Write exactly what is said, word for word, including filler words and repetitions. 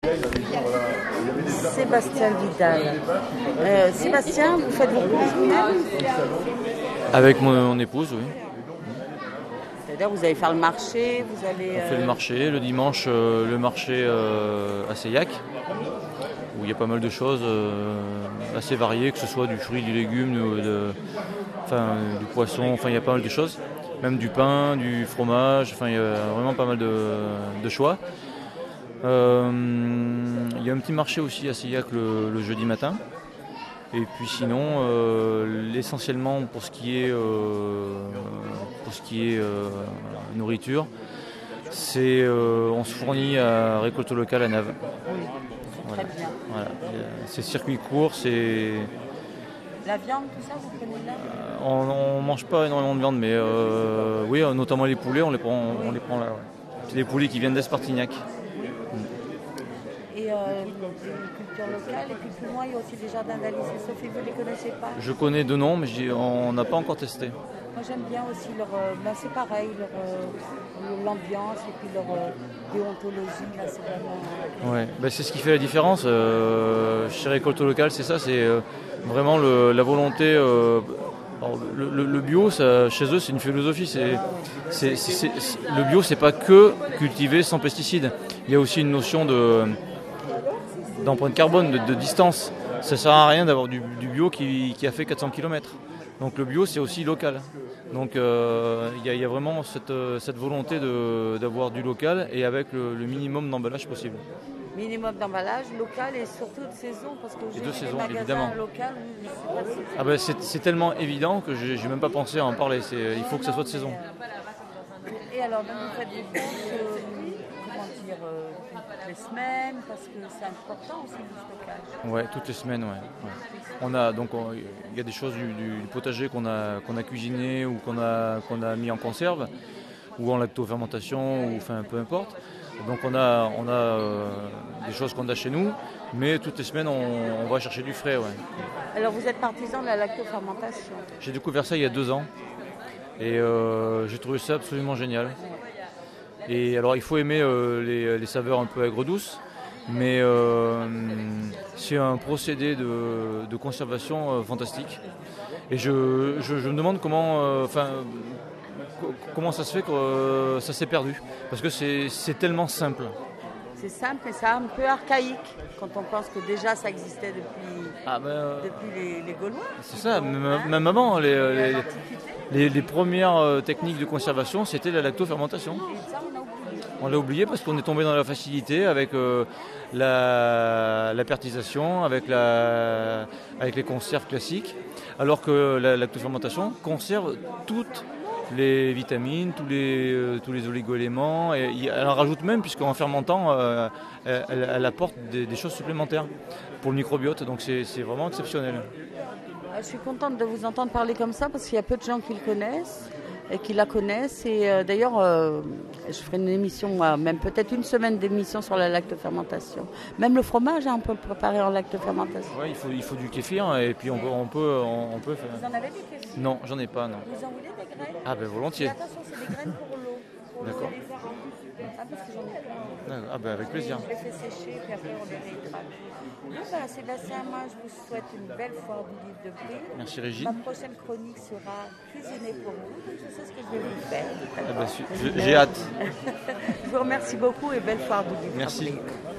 Sébastien Vidal. Euh, Sébastien, vous faites vos courses vous-même? Avec mon, mon épouse, oui. C'est-à-dire vous allez faire le marché, vous allez... On fait le marché, le dimanche, euh, le marché euh, à Seillac, où il y a pas mal de choses euh, assez variées, que ce soit du fruit, du légume, de, de, enfin, du poisson, enfin il y a pas mal de choses. Même du pain, du fromage, enfin il y a vraiment pas mal de, de choix. Euh, il y a un petit marché aussi à Seillac le, le jeudi matin. Et puis sinon, euh, essentiellement pour ce qui est, euh, pour ce qui est euh, nourriture, c'est, euh, on se fournit à récolte locale à Naves. Voilà. Très bien. Voilà. C'est circuit court, c'est... La viande, tout ça, vous prenez là? On ne mange pas énormément de viande, mais euh, oui, notamment les poulets, on les prend, on les prend là. Ouais. C'est des poulets qui viennent d'Espartignac. Et euh, une culture locale, et puis plus loin, il y a aussi des jardins d'Alice et Sophie, vous ne les connaissez pas? Je connais deux noms, mais j'ai- on n'a pas encore testé. Moi j'aime bien aussi leur, euh, ben, c'est pareil, leur, euh, l'ambiance et puis leur euh, déontologie, là c'est vraiment... Ouais, ben, c'est ce qui fait la différence. Euh, chez Récolte Locale, c'est ça, c'est euh, vraiment le, la volonté... Euh, alors, le, le, le bio, ça, chez eux, c'est une philosophie. C'est, c'est, c'est, c'est, le bio, c'est pas que cultiver sans pesticides. Il y a aussi une notion de, d'empreinte carbone, de, de distance. Ça sert à rien d'avoir du, du bio qui, qui a fait quatre cents kilomètres. Donc le bio, c'est aussi local. Donc il euh, y, y a vraiment cette, cette volonté de, d'avoir du local et avec le, le minimum d'emballage possible. Minimum d'emballage local et surtout de saison, parce que j'ai deux des saisons, magasins évidemment. locaux, oui, je sais pas si c'est... Ah ben, c'est, c'est tellement évident que j'ai, j'ai même pas pensé à en parler. C'est, il faut que ça soit de saison. Et alors, donc, vous faites des courses, euh, comment dire, euh, toutes les semaines, parce que c'est important aussi le stockage. Ouais, toutes les semaines, ouais. ouais. On a donc il y a des choses du, du potager qu'on a qu'on a cuisiné ou qu'on a qu'on a mis en conserve ou en lactofermentation ou enfin peu importe. Donc on a on a euh, des choses qu'on a chez nous, mais toutes les semaines on, on va chercher du frais, ouais. Alors vous êtes partisan de la lactofermentation? J'ai découvert ça il y a deux ans et euh, j'ai trouvé ça absolument génial. Et alors il faut aimer euh, les, les saveurs un peu aigres-douces. Mais euh, c'est un procédé de, de conservation euh, fantastique. Et je, je, je me demande comment, euh, enfin, comment ça se fait que euh, ça s'est perdu. Parce que c'est, c'est tellement simple. C'est simple, mais c'est un peu archaïque quand on pense que déjà ça existait depuis, ah ben, euh, depuis les, les Gaulois. C'est ça, même, hein même avant, les, les, les, les premières techniques de conservation, c'était la lactofermentation. Et ça, on a oublié. On l'a oublié parce qu'on est tombé dans la facilité avec euh, la, la pertisation, avec, la, avec les conserves classiques, alors que la lactofermentation conserve toutes les vitamines, tous les, euh, tous les oligo-éléments, et elle en rajoute même puisqu'en fermentant, euh, elle, elle apporte des, des choses supplémentaires pour le microbiote, donc c'est, c'est vraiment exceptionnel. Je suis contente de vous entendre parler comme ça parce qu'il y a peu de gens qui le connaissent et qui la connaissent. Et euh, d'ailleurs, euh, je ferai une émission, euh, même peut-être une semaine d'émission sur la lactofermentation. Même le fromage, hein, on peut le préparer en lactofermentation. Oui, il faut, il faut du kéfir et puis on peut, on peut, on, on peut faire... Vous en avez des kéfirs? Non, j'en ai pas, non. Vous en voulez des graines? Ah ben volontiers. Mais attention, c'est des graines pour l'eau. Pour D'accord. l'eau, les faire en... Ah, parce que j'en ai plein. Ah ben avec plaisir. Je les fais sécher, puis après on les réhydrate. Bon, ben, Sébastien, moi je vous souhaite une belle foire du livre de prix. Merci Régine. Ma prochaine chronique sera cuisinée pour vous, donc je sais ce que je vais vous faire. Ah ben, j'ai hâte. Je vous remercie beaucoup et belle foire du livre. Merci.